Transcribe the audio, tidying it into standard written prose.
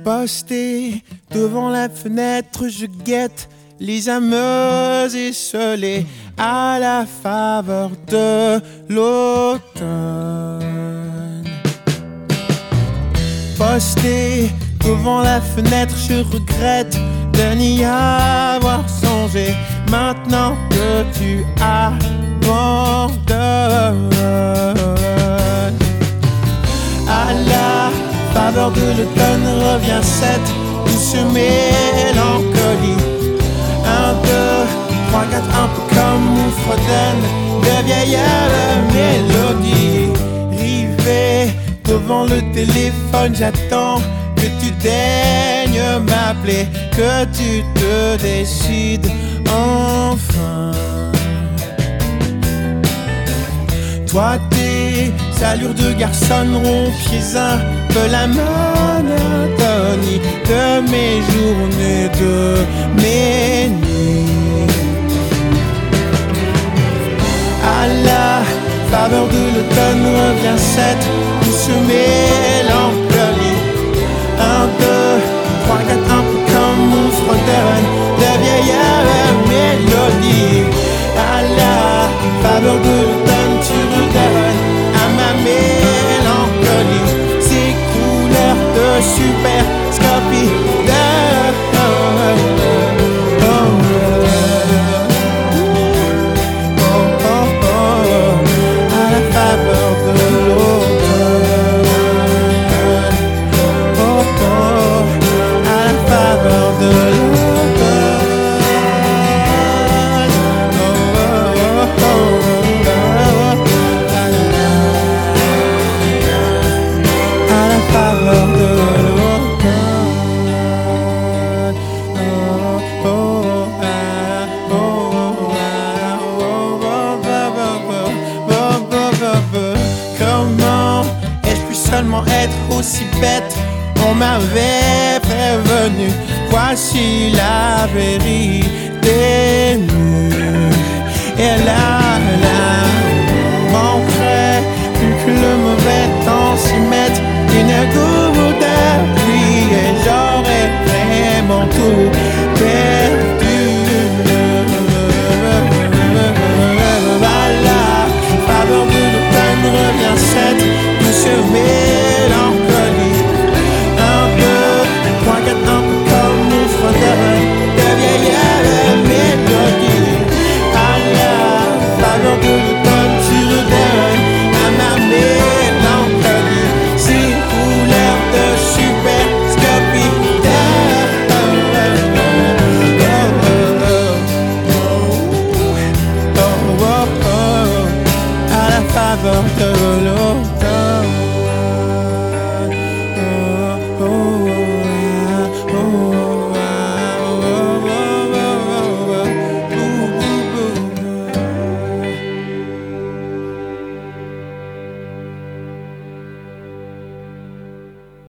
Posté devant la fenêtre, je guette les âmes esselées à la faveur de l'automne. Posté devant la fenêtre, je regrette de n'y avoir songé. Maintenant que tu abandonnes, à la faveur de l'automne revient cette douce mélancolie. 1, 2, 3, 4, un peu comme on fredonne de vieilles mélodies. Rivé devant le téléphone, j'attends que tu daignes m'appeler, que tu te décides enfin. Toi, tes allures de garçon rompiez un peu la monotonie de mes journées, de mes nuits. À la faveur de l'automne revient cette douce mélancolie. 1, 2, 3, 4, un peu comme on fredonne de vieilles mélodies. À la faveur de l'automne, tu redonnes à ma mélancolie ces couleurs de super scopie de à la faveur de l'automne, à la faveur de Comment ai-je pu seulement être aussi bête? On m'avait prévenu, voici la vérité nue. Et là, manquerait plus que le mauvais temps s'y mette une goutte d'air.